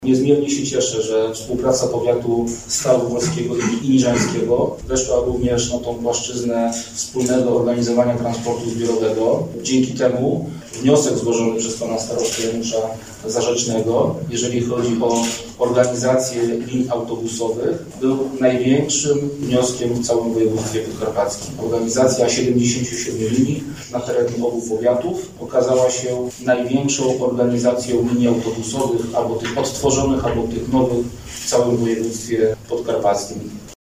Niezmiernie się cieszę, że współpraca powiatu starowolskiego i niżańskiego weszła również na tą płaszczyznę wspólnego organizowania transportu zbiorowego. Dzięki temu wniosek złożony przez pana starostę Janusza Zarzecznego, jeżeli chodzi o organizację linii autobusowych, był największym wnioskiem w całym województwie podkarpackim. Organizacja 77 linii na terenie obu powiatów okazała się największą organizacją linii autobusowych, albo tych odtworzonych, albo tych nowych w całym województwie podkarpackim.